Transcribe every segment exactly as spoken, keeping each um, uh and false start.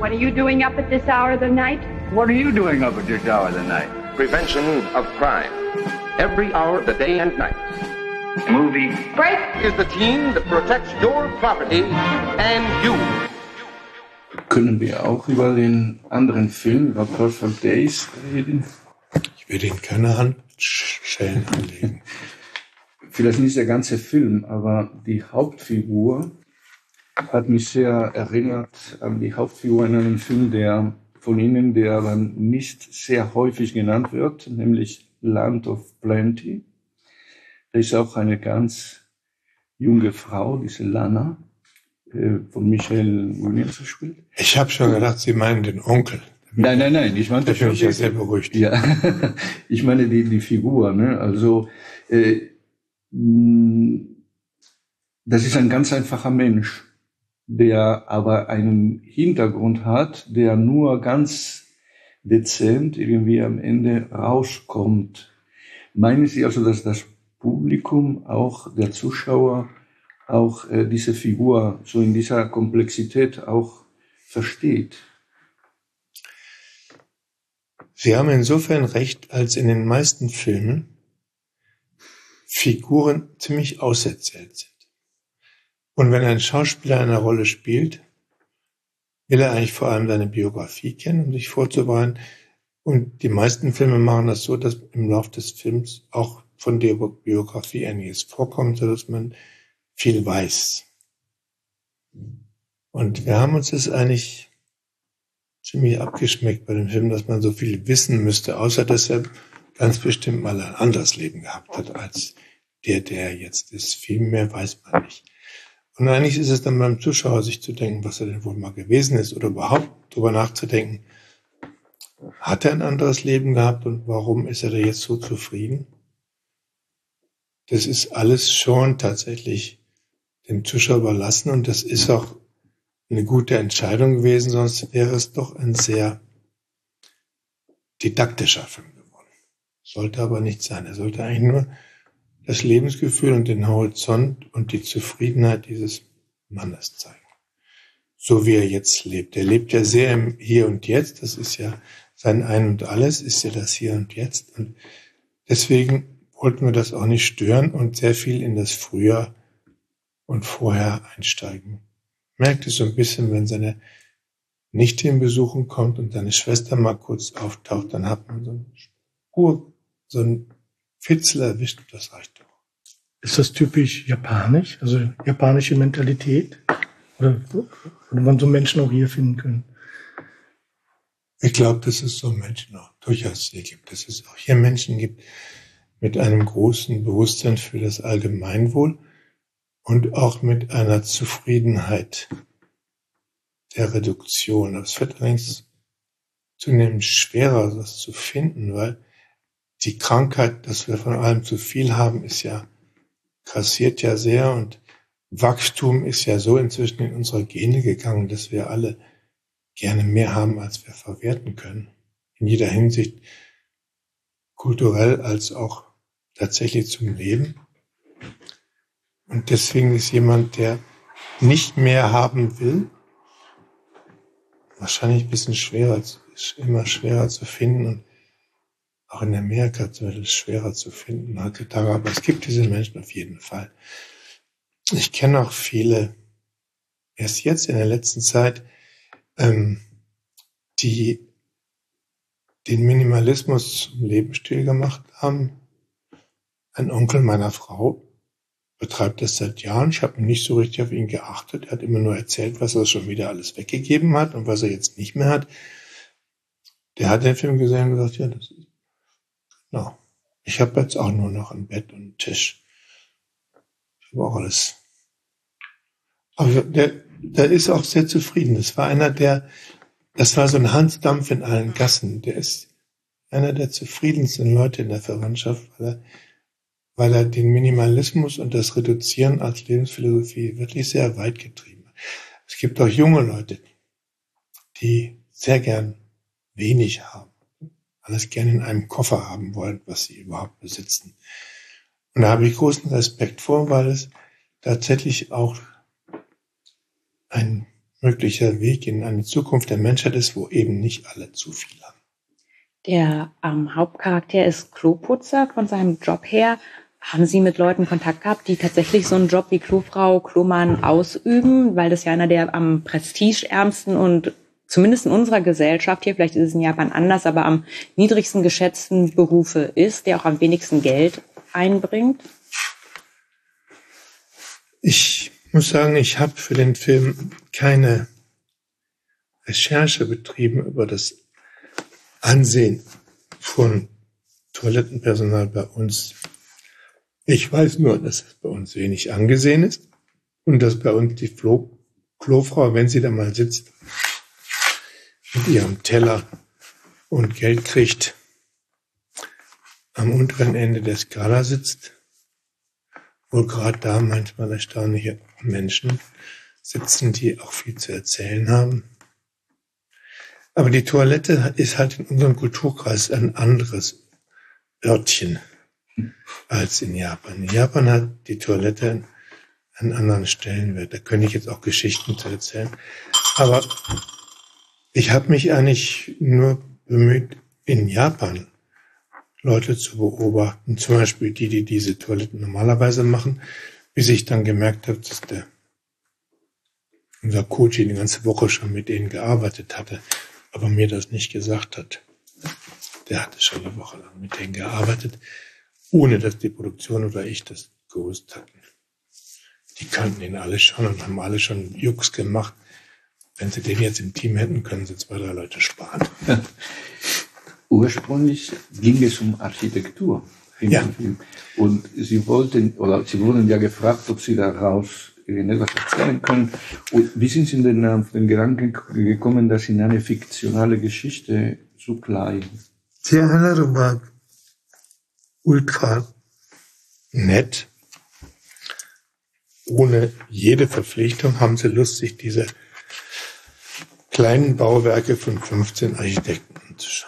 What are you doing up at this hour of the night? What are you doing up at this hour of the night? Prevention of crime. Every hour of the day and night. Movie. Break Is the team that protects your property and you. Können wir auch über den anderen Film, über Perfect Days, reden? Ich würde Ihnen keine Handschellen anlegen. Vielleicht nicht der ganze Film, aber die Hauptfigur hat mich sehr erinnert an die Hauptfigur in einem Film, der von Ihnen, der dann nicht sehr häufig genannt wird, nämlich Land of Plenty. Da ist auch eine ganz junge Frau, diese Lana, von Michelle Williams gespielt. Ich habe schon gedacht, Sie meinen den Onkel. Nein, nein, nein, ich meinte da bin ich ja sehr beruhigt. Ja, ich meine die, die Figur, ne? Also, äh, das ist ein ganz einfacher Mensch, der aber einen Hintergrund hat, der nur ganz dezent irgendwie am Ende rauskommt. Meinen Sie also, dass das Publikum, auch der Zuschauer, auch äh, diese Figur so in dieser Komplexität auch versteht? Sie haben insofern recht, als in den meisten Filmen Figuren ziemlich auserzählt sind. Und wenn ein Schauspieler eine Rolle spielt, will er eigentlich vor allem seine Biografie kennen, um sich vorzubereiten. Und die meisten Filme machen das so, dass im Laufe des Films auch von der Biografie einiges vorkommt, sodass man viel weiß. Und wir haben uns das eigentlich ziemlich abgeschmeckt bei dem Film, dass man so viel wissen müsste, außer dass er ganz bestimmt mal ein anderes Leben gehabt hat als der, der jetzt ist. Viel mehr weiß man nicht. Und eigentlich ist es dann beim Zuschauer, sich zu denken, was er denn wohl mal gewesen ist oder überhaupt darüber nachzudenken, hat er ein anderes Leben gehabt und warum ist er da jetzt so zufrieden? Das ist alles schon tatsächlich dem Zuschauer überlassen und das ist auch eine gute Entscheidung gewesen, sonst wäre es doch ein sehr didaktischer Film geworden. Sollte aber nicht sein. Er sollte eigentlich nur das Lebensgefühl und den Horizont und die Zufriedenheit dieses Mannes zeigen. So wie er jetzt lebt. Er lebt ja sehr im Hier und Jetzt. Das ist ja sein Ein und Alles, ist ja das Hier und Jetzt. Und deswegen wollten wir das auch nicht stören und sehr viel in das Früher und Vorher einsteigen. Merkt es so ein bisschen, wenn seine Nichte in Besuchen kommt und seine Schwester mal kurz auftaucht, dann hat man so einen Spur, so einen Fitzel erwischt und das reicht doch. Ist das typisch japanisch, also japanische Mentalität? Oder würde man so Menschen auch hier finden können? Ich glaube, dass es so Menschen auch durchaus hier gibt, dass es auch hier Menschen gibt mit einem großen Bewusstsein für das Allgemeinwohl und auch mit einer Zufriedenheit der Reduktion. Es wird allerdings zunehmend schwerer, das zu finden, weil die Krankheit, dass wir von allem zu viel haben, ist ja, grassiert ja sehr und Wachstum ist ja so inzwischen in unsere Gene gegangen, dass wir alle gerne mehr haben, als wir verwerten können. In jeder Hinsicht, kulturell als auch tatsächlich zum Leben. Und deswegen ist jemand, der nicht mehr haben will, wahrscheinlich ein bisschen schwerer, ist immer schwerer zu finden und auch in Amerika zum Beispiel schwerer zu finden heutzutage. Aber es gibt diese Menschen auf jeden Fall. Ich kenne auch viele, erst jetzt in der letzten Zeit, ähm, die den Minimalismus zum Lebensstil gemacht haben. Ein Onkel meiner Frau betreibt das seit Jahren. Ich habe nicht so richtig auf ihn geachtet. Er hat immer nur erzählt, was er schon wieder alles weggegeben hat und was er jetzt nicht mehr hat. Der hat den Film gesehen und gesagt, ja, das ist, no. Ich habe jetzt auch nur noch ein Bett und einen Tisch. Ich habe auch alles. Aber der, der ist auch sehr zufrieden. Das war einer, der, das war so ein Hansdampf in allen Gassen. Der ist einer der zufriedensten Leute in der Verwandtschaft, weil er, weil er den Minimalismus und das Reduzieren als Lebensphilosophie wirklich sehr weit getrieben hat. Es gibt auch junge Leute, die sehr gern wenig haben, alles gerne in einem Koffer haben wollen, was sie überhaupt besitzen. Und da habe ich großen Respekt vor, weil es tatsächlich auch ein möglicher Weg in eine Zukunft der Menschheit ist, wo eben nicht alle zu viel haben. Der ähm, Hauptcharakter ist Kloputzer von seinem Job her. Haben Sie mit Leuten Kontakt gehabt, die tatsächlich so einen Job wie Klofrau, Klomann ausüben? Weil das ja einer der am prestigeärmsten und zumindest in unserer Gesellschaft hier, vielleicht ist es in Japan anders, aber am niedrigsten geschätzten Berufe ist, der auch am wenigsten Geld einbringt? Ich muss sagen, ich habe für den Film keine Recherche betrieben über das Ansehen von Toilettenpersonal bei uns. Ich weiß nur, dass es bei uns wenig angesehen ist und dass bei uns die Klo- Klofrau, wenn sie da mal sitzt, mit ihrem Teller und Geld kriegt, am unteren Ende der Skala sitzt, wo gerade da manchmal erstaunliche Menschen sitzen, die auch viel zu erzählen haben. Aber die Toilette ist halt in unserem Kulturkreis ein anderes Örtchen als in Japan. In Japan hat die Toilette einen anderen Stellenwert. Da könnte ich jetzt auch Geschichten zu erzählen. Aber ich habe mich eigentlich nur bemüht, in Japan Leute zu beobachten, zum Beispiel die, die diese Toiletten normalerweise machen, bis ich dann gemerkt habe, dass der unser Coach die ganze Woche schon mit denen gearbeitet hatte, aber mir das nicht gesagt hat. Der hatte schon eine Woche lang mit denen gearbeitet, ohne dass die Produktion oder ich das gewusst hatten. Die kannten ihn alle schon und haben alle schon Jux gemacht. Wenn sie den jetzt im Team hätten, können sie zwei, drei Leute sparen. Ja. Ursprünglich ging es um Architektur. Ja. Und Sie wollten, oder Sie wurden ja gefragt, ob Sie daraus irgendetwas erzählen können. Und wie sind Sie denn auf den Gedanken gekommen, das in eine fiktionale Geschichte zu kleiden? Die Einladung war ultra nett. Ohne jede Verpflichtung haben sie Lust, sich diese kleinen Bauwerke von fünfzehn Architekten anzuschauen.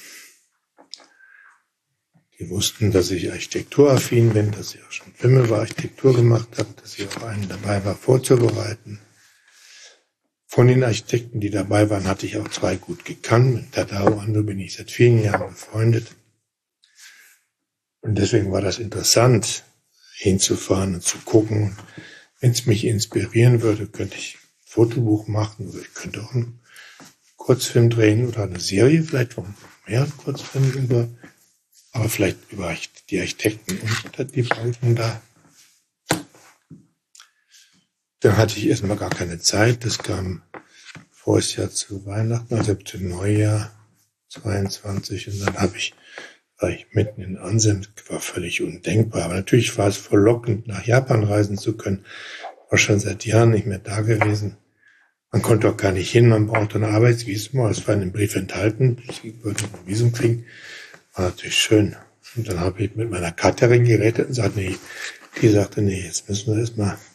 Die wussten, dass ich architekturaffin bin, dass ich auch schon Filme über Architektur gemacht habe, dass ich auch einen dabei war, vorzubereiten. Von den Architekten, die dabei waren, hatte ich auch zwei gut gekannt. Mit Tadao Ando bin ich seit vielen Jahren befreundet. Und deswegen war das interessant, hinzufahren und zu gucken. Wenn es mich inspirieren würde, könnte ich ein Fotobuch machen oder ich könnte auch einen Kurzfilm drehen oder eine Serie, vielleicht auch mehr Kurzfilme über, aber vielleicht über die Architekten und die Bauten da. Dann hatte ich erstmal gar keine Zeit. Das kam voriges Jahr zu Weihnachten, also zu Neujahr zweiundzwanzig. Und dann habe ich, war ich mitten in Ansem, war völlig undenkbar. Aber natürlich war es verlockend, nach Japan reisen zu können. War schon seit Jahren nicht mehr da gewesen. Man konnte auch gar nicht hin, man brauchte ein Arbeitsvisum. Es war in dem Brief enthalten. Ich würde ein Visum kriegen. War natürlich schön. Und dann habe ich mit meiner Cutterin geredet und sagte, nee, die sagte, nee, jetzt müssen wir erst mal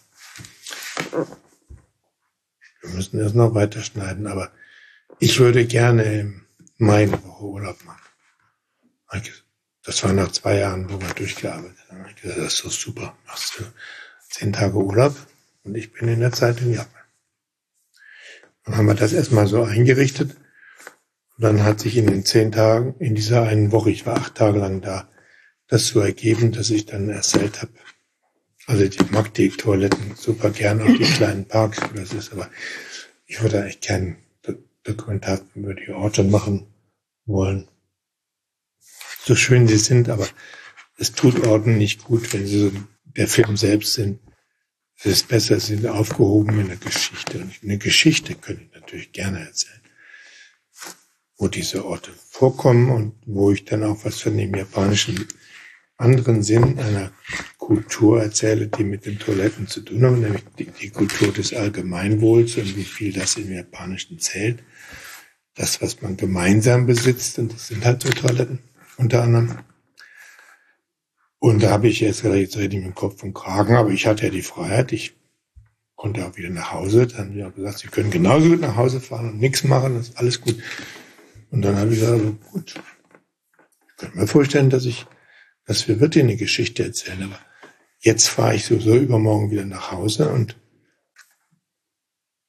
Wir müssen erst noch weiterschneiden, aber ich würde gerne im Mai eine Woche Urlaub machen. Das war nach zwei Jahren, wo wir durchgearbeitet haben. Dann habe ich gesagt, das ist so super. Machst du zehn Tage Urlaub und ich bin in der Zeit in Japan. Dann haben wir das erstmal so eingerichtet. Und dann hat sich in den zehn Tagen, in dieser einen Woche, ich war acht Tage lang da, das so ergeben, dass ich dann erzählt habe. Also ich mag die Toiletten super gern, auch die kleinen Parks, wo das ist, aber ich würde eigentlich keinen Dokumentar über die Orte machen wollen. So schön sie sind, aber es tut Orten nicht gut, wenn sie so der Film selbst sind. Es ist besser, sie sind aufgehoben in der Geschichte. Und eine Geschichte könnte ich natürlich gerne erzählen, wo diese Orte vorkommen und wo ich dann auch was von dem japanischen anderen Sinn einer Kultur erzähle, die mit den Toiletten zu tun haben, nämlich die, die Kultur des Allgemeinwohls und wie viel das im Japanischen zählt. Das, was man gemeinsam besitzt, und das sind halt so Toiletten unter anderem. Und da habe ich jetzt, jetzt rede ich mit dem Kopf und Kragen, aber ich hatte ja die Freiheit, ich konnte auch wieder nach Hause. Dann haben die auch gesagt, sie können genauso gut nach Hause fahren und nichts machen, das ist alles gut. Und dann habe ich gesagt, also gut, ich könnte mir vorstellen, dass ich dass wir wirklich eine Geschichte erzählen, aber jetzt fahre ich sowieso übermorgen wieder nach Hause und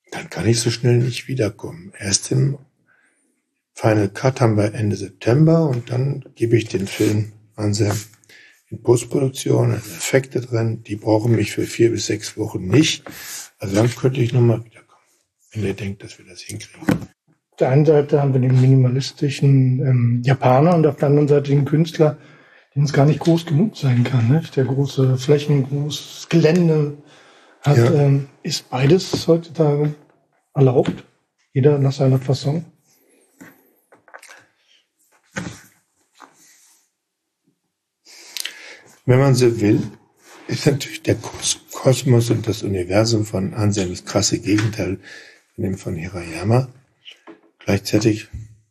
dann kann ich so schnell nicht wiederkommen. Erst im Final Cut haben wir Ende September und dann gebe ich den Film an Sam in Postproduktion, Effekte drin, die brauchen mich für vier bis sechs Wochen nicht. Also dann könnte ich nochmal wiederkommen, wenn ihr denkt, dass wir das hinkriegen. Auf der einen Seite haben wir den minimalistischen ähm, Japaner und auf der anderen Seite den Künstler, den es gar nicht groß genug sein kann. Ne? Der große Flächen, großes Gelände hat, ja. ähm, ist beides heutzutage erlaubt. Jeder nach seiner Fasson. Wenn man so will, ist natürlich der Kosmos und das Universum von Anselm das krasse Gegenteil von dem von Hirayama. Gleichzeitig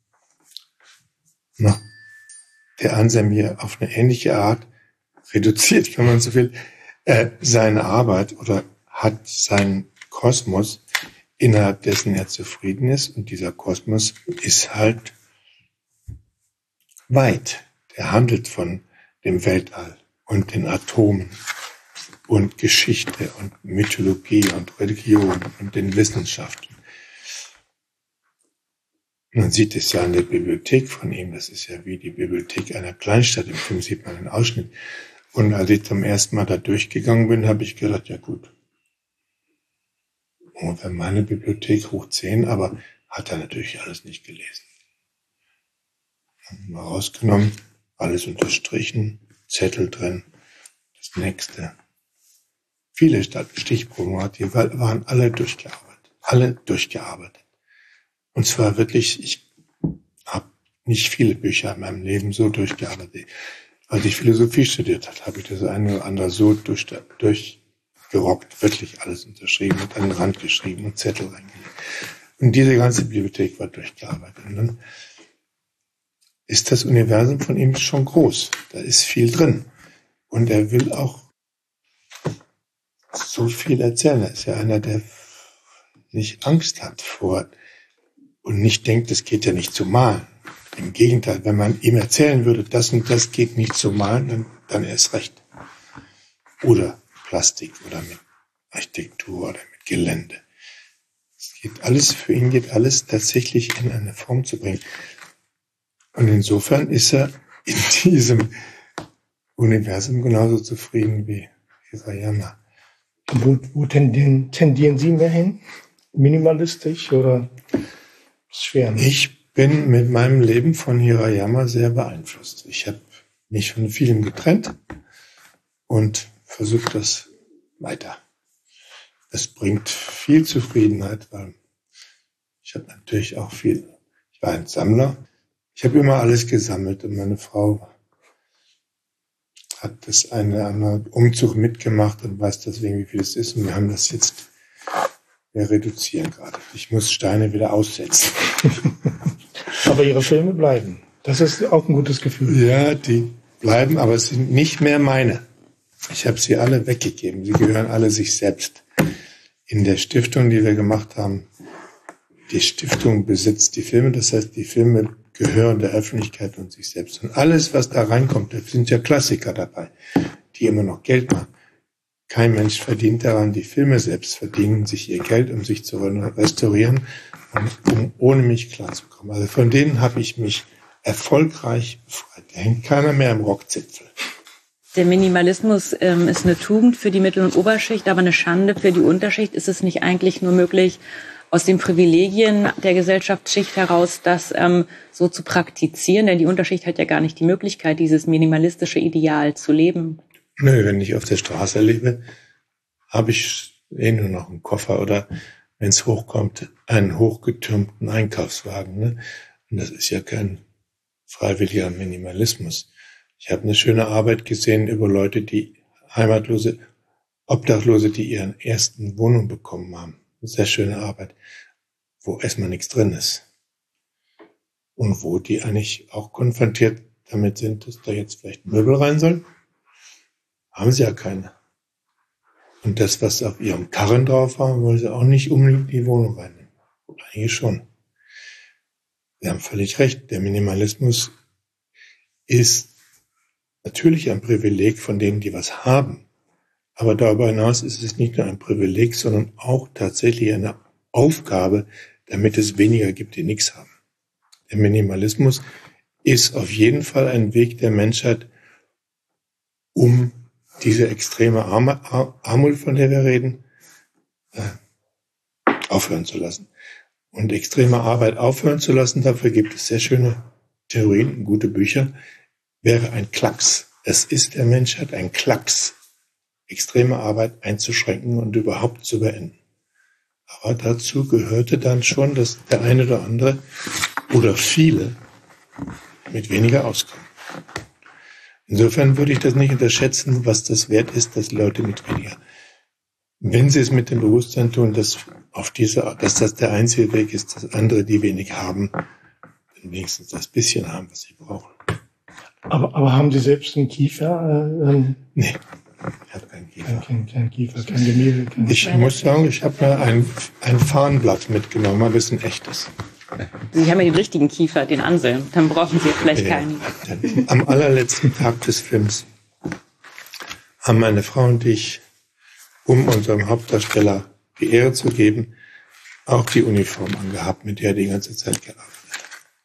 macht der Anselm hier auf eine ähnliche Art reduziert, wenn man so will, äh, seine Arbeit oder hat seinen Kosmos, innerhalb dessen er zufrieden ist. Und dieser Kosmos ist halt weit. Der handelt von dem Weltall und den Atomen und Geschichte und Mythologie und Religion und den Wissenschaften. Man sieht es ja in der Bibliothek von ihm, das ist ja wie die Bibliothek einer Kleinstadt, im Film sieht man einen Ausschnitt. Und als ich zum ersten Mal da durchgegangen bin, habe ich gedacht, ja gut, ungefähr meine Bibliothek hoch zehn, aber hat er natürlich alles nicht gelesen. Mal rausgenommen, alles unterstrichen, Zettel drin, das nächste. Viele Stichproben hat, die waren alle durchgearbeitet, alle durchgearbeitet. Und zwar wirklich, ich habe nicht viele Bücher in meinem Leben so durchgearbeitet. Als ich Philosophie studiert habe, habe ich das eine oder andere so durch, durchgerockt, wirklich alles unterschrieben und an den Rand geschrieben und Zettel reingelegt. Und diese ganze Bibliothek war durchgearbeitet. Und dann ist das Universum von ihm schon groß. Da ist viel drin. Und er will auch so viel erzählen. Er ist ja einer, der nicht Angst hat vor und nicht denkt, es geht ja nicht zu malen. Im Gegenteil, wenn man ihm erzählen würde, das und das geht nicht zu malen, dann, dann erst recht. Oder Plastik oder mit Architektur oder mit Gelände. Es geht alles, für ihn geht alles tatsächlich in eine Form zu bringen. Und insofern ist er in diesem Universum genauso zufrieden wie Hirayama. Wo, wo tendieren, tendieren Sie mehr hin? Minimalistisch oder ist schwer? Ne? Ich bin mit meinem Leben von Hirayama sehr beeinflusst. Ich habe mich von vielem getrennt und versuche das weiter. Es bringt viel Zufriedenheit, weil ich habe natürlich auch viel, ich war ein Sammler. Ich habe immer alles gesammelt und meine Frau hat das eine oder andere Umzug mitgemacht und weiß deswegen, wie viel es ist. Und wir haben das jetzt, wir reduzieren gerade. Ich muss Steine wieder aussetzen. Aber Ihre Filme bleiben. Das ist auch ein gutes Gefühl. Ja, die bleiben, aber es sind nicht mehr meine. Ich habe sie alle weggegeben. Sie gehören alle sich selbst. In der Stiftung, die wir gemacht haben, die Stiftung besitzt die Filme. Das heißt, die Filme gehören der Öffentlichkeit und sich selbst. Und alles, was da reinkommt, da sind ja Klassiker dabei, die immer noch Geld machen. Kein Mensch verdient daran. Die Filme selbst verdienen sich ihr Geld, um sich zu restaurieren und um ohne mich klarzukommen. Also von denen habe ich mich erfolgreich befreit. Da hängt keiner mehr im Rockzipfel. Der Minimalismus ähm, ist eine Tugend für die Mittel- und Oberschicht, aber eine Schande für die Unterschicht. Ist es nicht eigentlich nur möglich, aus den Privilegien der Gesellschaftsschicht heraus das ähm, so zu praktizieren? Denn die Unterschicht hat ja gar nicht die Möglichkeit, dieses minimalistische Ideal zu leben. Nö, wenn ich auf der Straße lebe, habe ich eh nur noch einen Koffer oder, wenn es hochkommt, einen hochgetürmten Einkaufswagen. Ne? Und das ist ja kein freiwilliger Minimalismus. Ich habe eine schöne Arbeit gesehen über Leute, die Heimatlose, Obdachlose, die ihren ersten Wohnung bekommen haben. Sehr schöne Arbeit, wo erstmal nichts drin ist. Und wo die eigentlich auch konfrontiert damit sind, dass da jetzt vielleicht Möbel rein sollen. Haben sie ja keine. Und das, was auf ihrem Karren drauf war, wollen sie auch nicht unbedingt in die Wohnung reinnehmen. Einige schon. Sie haben völlig recht. Der Minimalismus ist natürlich ein Privileg von denen, die was haben. Aber darüber hinaus ist es nicht nur ein Privileg, sondern auch tatsächlich eine Aufgabe, damit es weniger gibt, die nichts haben. Der Minimalismus ist auf jeden Fall ein Weg der Menschheit, um diese extreme Armut, von der wir reden, aufhören zu lassen. Und extreme Arbeit aufhören zu lassen, dafür gibt es sehr schöne Theorien und gute Bücher, wäre ein Klacks. Es ist der Menschheit ein Klacks, extreme Arbeit einzuschränken und überhaupt zu beenden. Aber dazu gehörte dann schon, dass der eine oder andere oder viele mit weniger auskommen. Insofern würde ich das nicht unterschätzen, was das wert ist, dass Leute mit weniger, wenn sie es mit dem Bewusstsein tun, dass auf diese, dass das der einzige Weg ist, dass andere, die wenig haben, dann wenigstens das bisschen haben, was sie brauchen. Aber, aber haben Sie selbst einen Kiefer? Äh, ähm, nee, ich habe keinen Kiefer. Kein, kein Kiefer, kein Gemälde. Kein ich muss sagen, ich habe mal ein, ein Farnblatt mitgenommen, aber das ist ein echtes. Sie haben ja den richtigen Kiefer, den Anselm. Dann brauchen Sie vielleicht ja, keinen. Am allerletzten Tag des Films haben meine Frau und ich, um unserem Hauptdarsteller die Ehre zu geben, auch die Uniform angehabt, mit der er die ganze Zeit gearbeitet hat.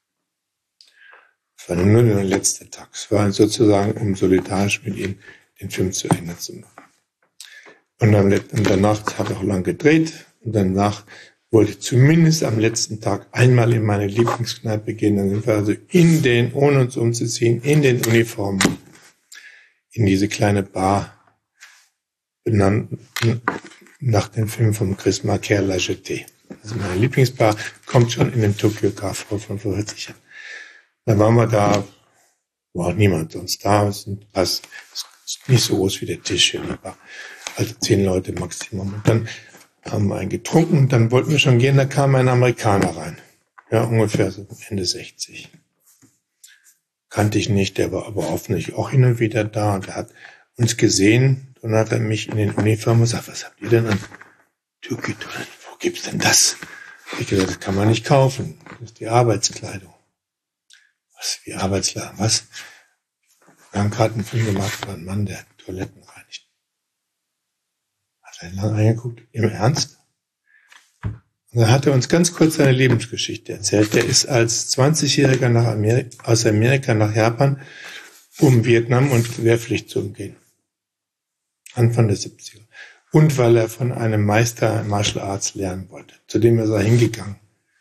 Es war nur der letzte Tag. Es war sozusagen, um solidarisch mit ihm den Film zu Ende zu machen. Und, am, und danach habe ich auch lang gedreht. Und danach wollte ich zumindest am letzten Tag einmal in meine Lieblingskneipe gehen. Dann sind wir also in den, ohne uns umzuziehen, in den Uniformen, in diese kleine Bar, benannt nach dem Film von Chris Marker, La Jetée. Also meine Lieblingsbar kommt schon in dem Tokyo Car vor von vor vierzig Jahren. Dann waren wir da, war niemand sonst da. Es ist nicht so groß wie der Tisch hier in der Bar. Also zehn Leute Maximum. Und dann haben wir einen getrunken und dann wollten wir schon gehen, da kam ein Amerikaner rein. Ja, ungefähr so Ende sechzig. Kannte ich nicht, der war aber offensichtlich auch hin und wieder da und er hat uns gesehen und hat er mich in den Uniformen gesagt, was habt ihr denn an? Türkei-Toiletten, wo gibt's denn das? Ich gesagt, das kann man nicht kaufen. Das ist die Arbeitskleidung. Was, wie Arbeitskleidung? Was? Wir haben gerade einen Film gemacht über einen Mann, der Toiletten reinigt. Hat er lange angeguckt. Im Ernst? Und dann hat er uns ganz kurz seine Lebensgeschichte erzählt. Der ist als zwanzigjähriger nach Amerika, aus Amerika nach Japan, um Vietnam und Wehrpflicht zu umgehen. Anfang der siebziger. Und weil er von einem Meister Martial Arts lernen wollte. Zu dem ist er hingegangen.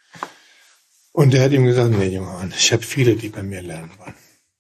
Und er hat ihm gesagt, nee, junger Mann, ich habe viele, die bei mir lernen wollen.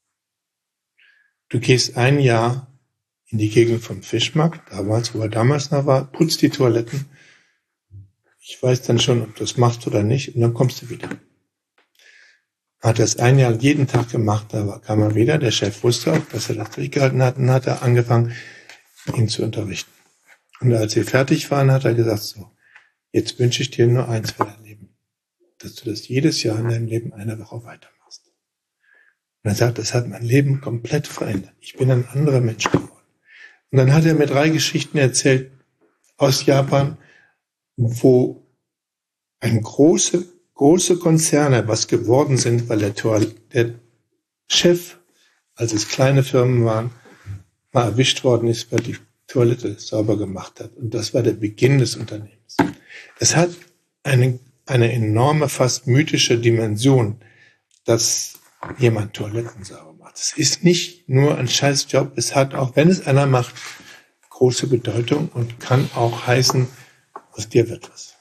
Du gehst ein Jahr in die Gegend vom Fischmarkt, damals, wo er damals noch war, putzt die Toiletten. Ich weiß dann schon, ob du das machst oder nicht, und dann kommst du wieder. Hat das ein Jahr jeden Tag gemacht, da kam er wieder, der Chef wusste auch, dass er das durchgehalten hat, und hat er angefangen, ihn zu unterrichten. Und als wir fertig waren, hat er gesagt, so, jetzt wünsche ich dir nur eins für dein Leben, dass du das jedes Jahr in deinem Leben eine Woche weitermachst. Und er sagt, das hat mein Leben komplett verändert. Ich bin ein anderer Mensch geworden. Und dann hat er mir drei Geschichten erzählt aus Japan, wo ein große, große Konzerne was geworden sind, weil der, Tor, der Chef, als es kleine Firmen waren, mal erwischt worden ist, weil die Toilette sauber gemacht hat. Und das war der Beginn des Unternehmens. Es hat eine, eine enorme, fast mythische Dimension, dass jemand Toiletten sauber macht. Es ist nicht nur ein Scheißjob, es hat auch, wenn es einer macht, große Bedeutung und kann auch heißen, aus dir wird was.